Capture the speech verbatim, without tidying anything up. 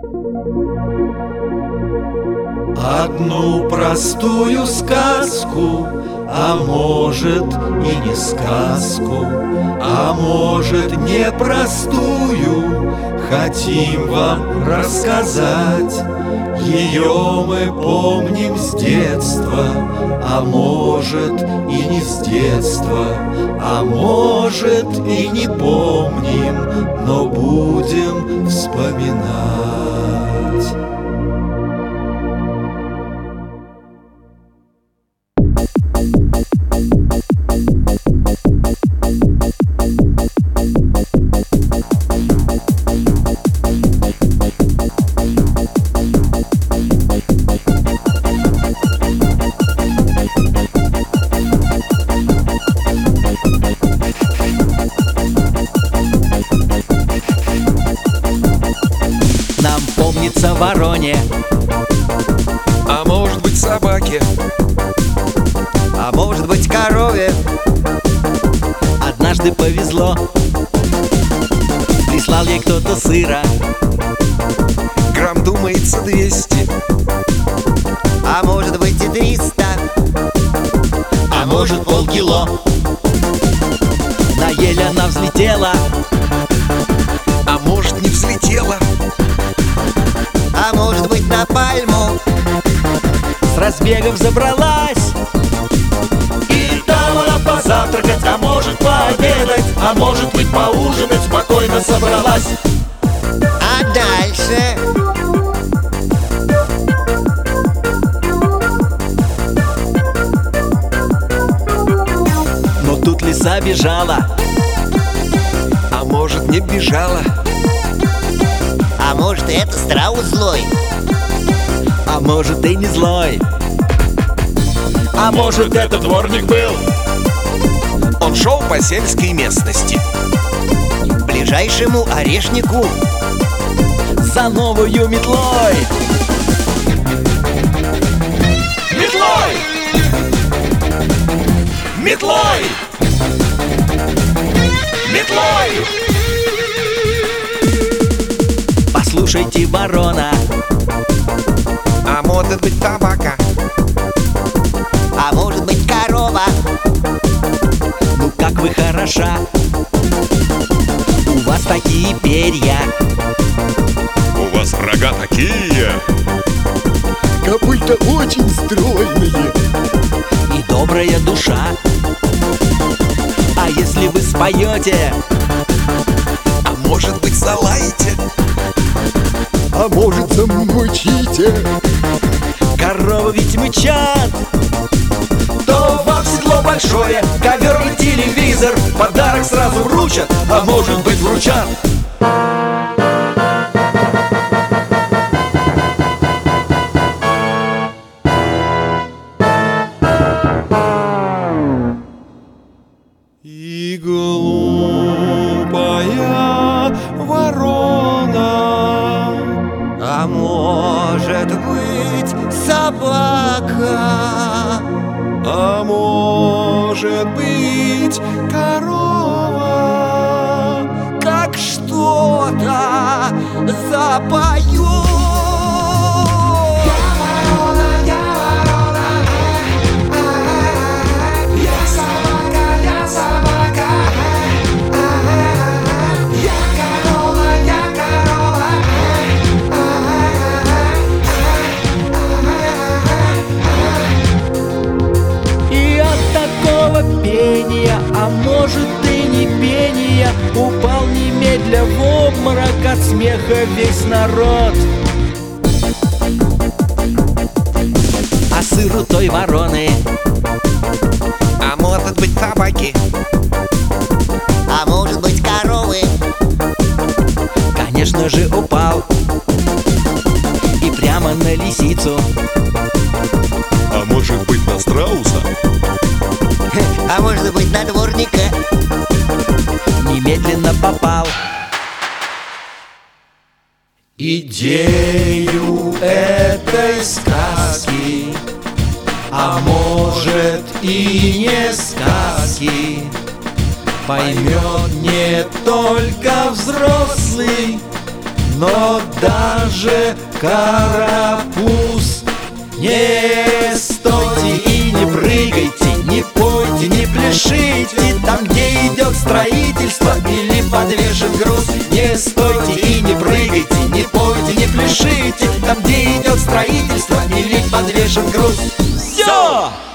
Одну простую сказку, а может и не сказку, а может непростую, хотим вам рассказать. Ее мы помним с детства, а может и не с детства, а может и не помним, но будем вспоминать. Нам помнится вороне, а может быть собаке, а может быть корове. Однажды повезло, прислал ей кто-то сыра. Грамм думается двести, а может быть и триста, а может полкило. На ель она взлетела, а может не взлетела, а может быть на пальму с разбегов забралась. И там она позавтракать, а может пообедать, а может быть поужинать спокойно собралась. А дальше? Но тут лиса бежала, а может не бежала, а может это страус злой, а может и не злой, А может это дворник был? он шел по сельской местности к ближайшему орешнику за новую метлой. Метлой! Метлой! Метлой! Послушайте, ворона, а может быть собака, а может быть корова. Ну как вы хороша, у вас такие перья, у вас рога такие, копыта очень стройные и добрая душа. А если вы споете, а может быть залаете, а может замучите, коровы ведь мычат, То вам седло большое, ковер и телевизор, подарок сразу вручат, а может быть вручат. И глупая ворона, а может быть собака, а может быть корова, как что-то запоет. Пения, а может и не пения, упал немедля в обморок от смеха весь народ. А сыр у той вороны, а может быть собаки, а может быть коровы, конечно же упал и прямо на лисицу, а может быть на страуса, а может быть на дворника, немедленно попал. идею этой сказки, а может и не сказки, поймет не только взрослый, но даже карапуз. Не стойте и не прыгайте, не пойте, не пляшите там, где идет строительство или подвешен груз. Не стойте и не прыгайте, не пойте, не пляшите там, где идет строительство или подвешен груз. Все!